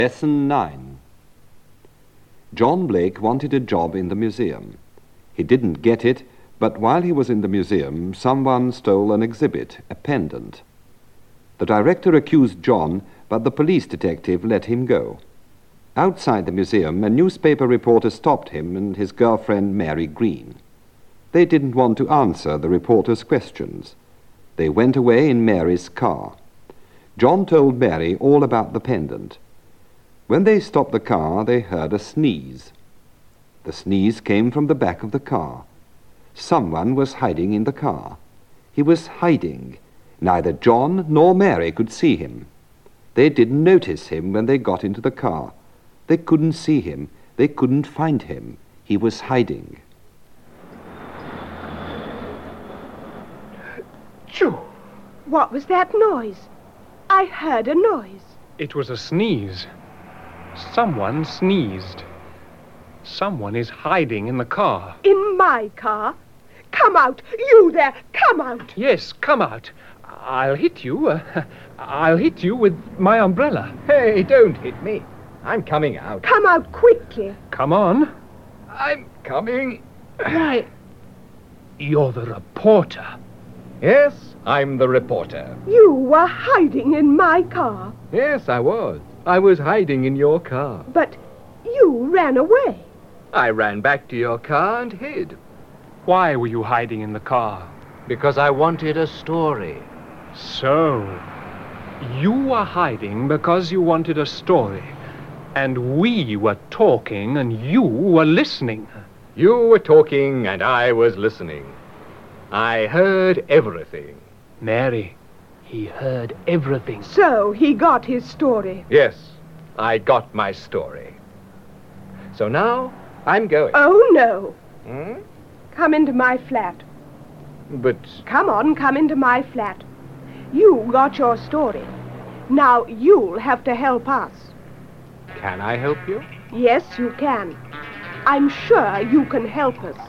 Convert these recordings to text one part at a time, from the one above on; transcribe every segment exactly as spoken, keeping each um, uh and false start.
Lesson nine. John Blake wanted a job in the museum. He didn't get it, but while he was in the museum, someone stole an exhibit, a pendant. The director accused John, but the police detective let him go. Outside the museum, a newspaper reporter stopped him and his girlfriend, Mary Green. They didn't want to answer the reporter's questions. They went away in Mary's car. John told Mary all about the pendant. When they stopped the car, they heard a sneeze. The sneeze came from the back of the car. Someone was hiding in the car. He was hiding. Neither John nor Mary could see him. They didn't notice him when they got into the car. They couldn't see him. They couldn't find him. He was hiding. Choo! What was that noise? I heard a noise. It was a sneeze. Someone sneezed. Someone is hiding in the car. In my car? Come out! You there! Come out! Yes, come out. I'll hit you. Uh, I'll hit you with my umbrella. Hey, don't hit me. I'm coming out. Come out quickly. Come on. I'm coming. Why, you're the reporter. Yes, I'm the reporter. You were hiding in my car. Yes, I was. I was hiding in your car. But you ran away. I ran back to your car and hid. Why were you hiding in the car? Because I wanted a story. So, you were hiding because you wanted a story. And we were talking and you were listening. You were talking and I was listening. I heard everything. Mary, he heard everything. So he got his story. Yes, I got my story. So now I'm going. Oh, no. Hmm? Come into my flat. But... Come on, come into my flat. You got your story. Now you'll have to help us. Can I help you? Yes, you can. I'm sure you can help us.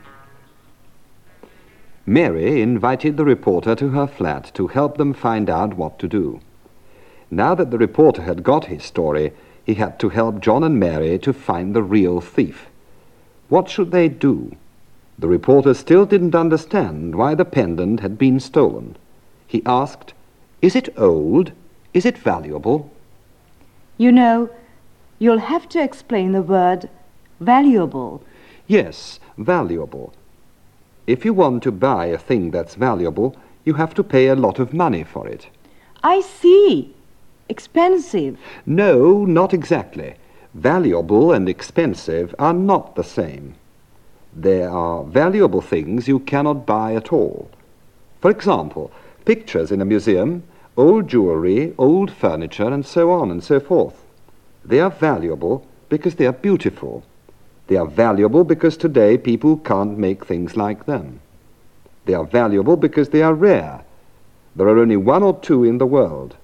Mary invited the reporter to her flat to help them find out what to do. Now that the reporter had got his story, he had to help John and Mary to find the real thief. What should they do? The reporter still didn't understand why the pendant had been stolen. He asked, "Is it old? Is it valuable?" You know, you'll have to explain the word valuable. Yes, valuable. If you want to buy a thing that's valuable, you have to pay a lot of money for it. I see. Expensive. No, not exactly. Valuable and expensive are not the same. There are valuable things you cannot buy at all. For example, pictures in a museum, old jewelry, old furniture, and so on and so forth. They are valuable because they are beautiful. They are valuable because today people can't make things like them. They are valuable because they are rare. There are only one or two in the world.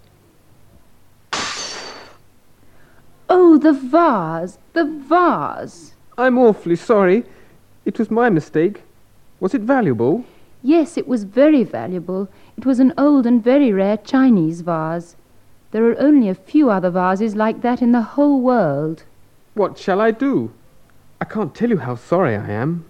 Oh, the vase, the vase. I'm awfully sorry. It was my mistake. Was it valuable? Yes, it was very valuable. It was an old and very rare Chinese vase. There are only a few other vases like that in the whole world. What shall I do? I can't tell you how sorry I am.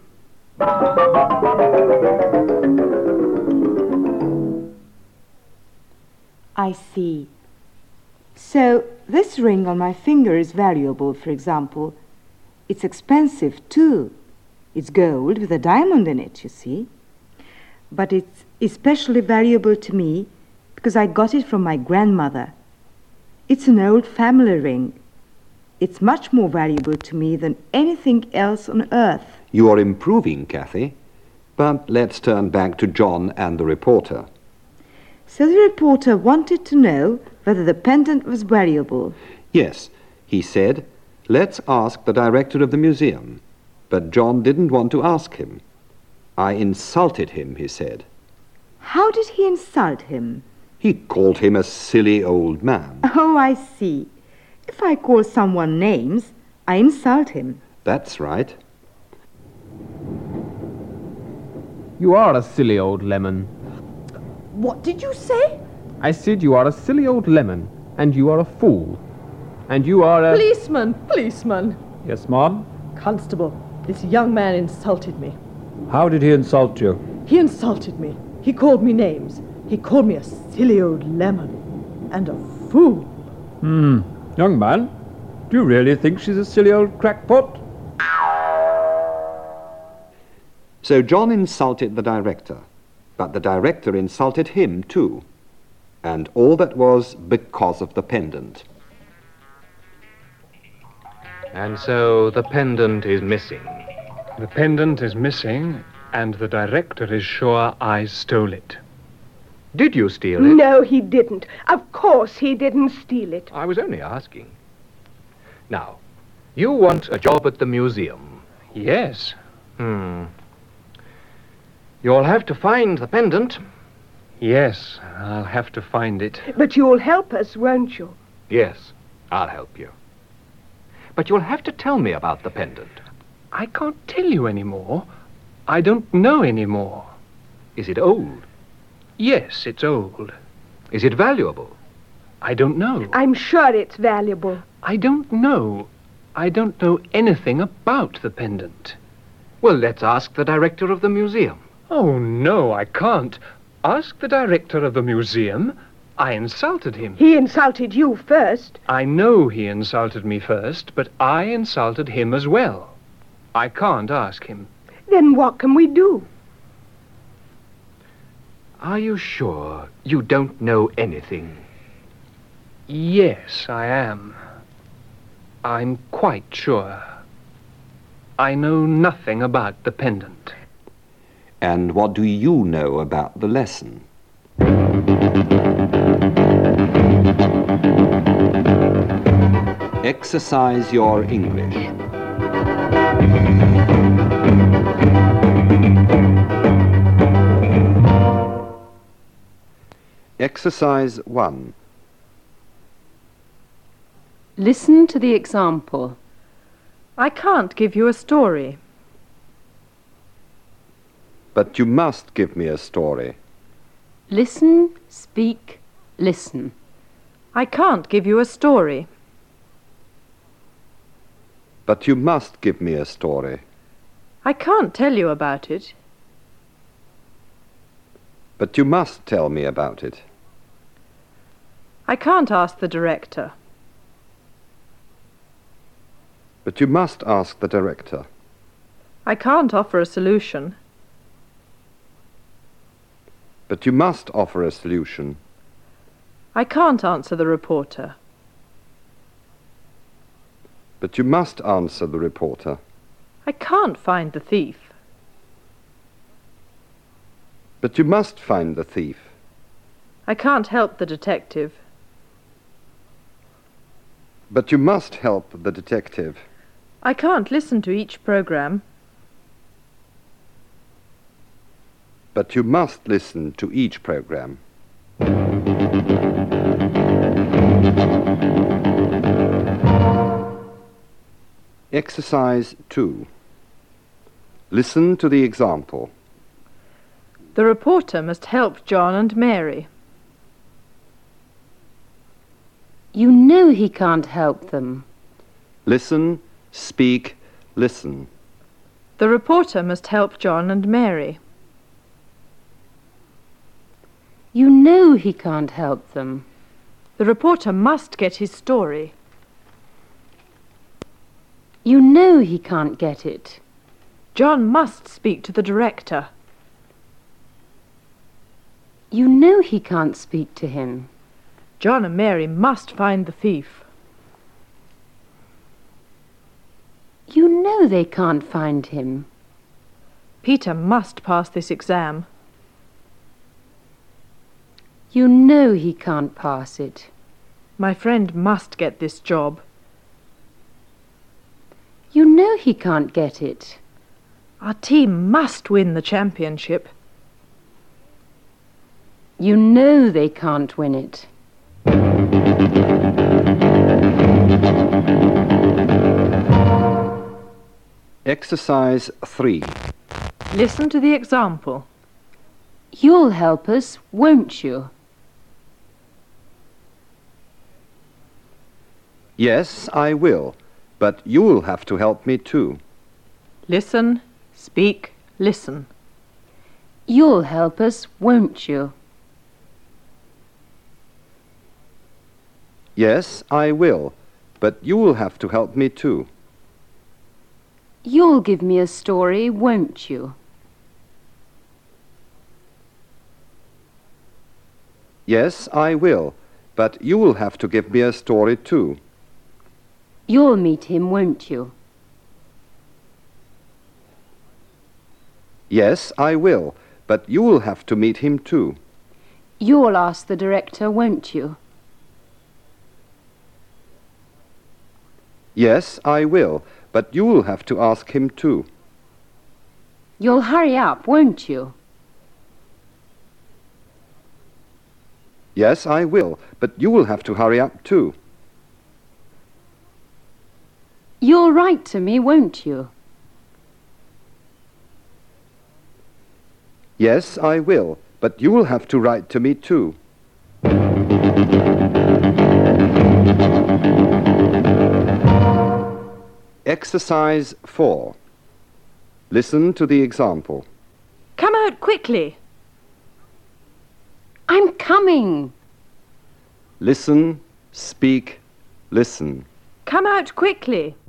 I see. So, this ring on my finger is valuable, for example. It's expensive, too. It's gold with a diamond in it, you see. But it's especially valuable to me because I got it from my grandmother. It's an old family ring. It's much more valuable to me than anything else on earth. You are improving, Kathy. But let's turn back to John and the reporter. So the reporter wanted to know whether the pendant was valuable. Yes, he said, let's ask the director of the museum. But John didn't want to ask him. I insulted him, he said. How did he insult him? He called him a silly old man. Oh, I see. If I call someone names, I insult him. That's right. You are a silly old lemon. What did you say? I said you are a silly old lemon, and you are a fool. And you are a... Policeman! Policeman! Yes, ma'am? Constable, this young man insulted me. How did he insult you? He insulted me. He called me names. He called me a silly old lemon. And a fool. Hmm. Young man, do you really think she's a silly old crackpot? So John insulted the director, but the director insulted him too. And all that was because of the pendant. And so the pendant is missing. The pendant is missing, and the director is sure I stole it. Did you steal it? No, he didn't. Of course he didn't steal it. I was only asking. Now, you want a job at the museum. Yes. Hmm. You'll have to find the pendant. Yes, I'll have to find it. But you'll help us, won't you? Yes, I'll help you. But you'll have to tell me about the pendant. I can't tell you any more. I don't know any more. Is it old? Yes, it's old. Is it valuable? I don't know. I'm sure it's valuable. I don't know. I don't know anything about the pendant. Well, let's ask the director of the museum. Oh, no, I can't. Ask the director of the museum. I insulted him. He insulted you first. I know he insulted me first, but I insulted him as well. I can't ask him. Then what can we do? Are you sure you don't know anything? Yes, I am. I'm quite sure. I know nothing about the pendant. And what do you know about the lesson? Exercise your English. Exercise one. Listen to the example. I can't give you a story. But you must give me a story. Listen, speak, listen. I can't give you a story. But you must give me a story. I can't tell you about it. But you must tell me about it. I can't ask the director. But you must ask the director. I can't offer a solution. But you must offer a solution. I can't answer the reporter. But you must answer the reporter. I can't find the thief. But you must find the thief. I can't help the detective. But you must help the detective. I can't listen to each program. But you must listen to each program. Exercise two. Listen to the example. The reporter must help John and Mary. You know he can't help them. Listen, speak, listen. The reporter must help John and Mary. You know he can't help them. The reporter must get his story. You know he can't get it. John must speak to the director. You know he can't speak to him. John and Mary must find the thief. You know they can't find him. Peter must pass this exam. You know he can't pass it. My friend must get this job. You know he can't get it. Our team must win the championship. You know they can't win it. Exercise three. Listen to the example. You'll help us, won't you? Yes, I will, but you'll have to help me too. Listen, speak, listen. You'll help us, won't you? Yes, I will, but you'll have to help me too. You'll give me a story, won't you? Yes, I will, but you'll have to give me a story too. You'll meet him, won't you? Yes, I will, but you'll have to meet him too. You'll ask the director, won't you? Yes, I will, but you'll have to ask him too. You'll hurry up, won't you? Yes, I will, but you'll have to hurry up too. You'll write to me, won't you? Yes, I will, but you'll have to write to me too. Exercise four. Listen to the example. Come out quickly. I'm coming. Listen, speak, listen. Come out quickly.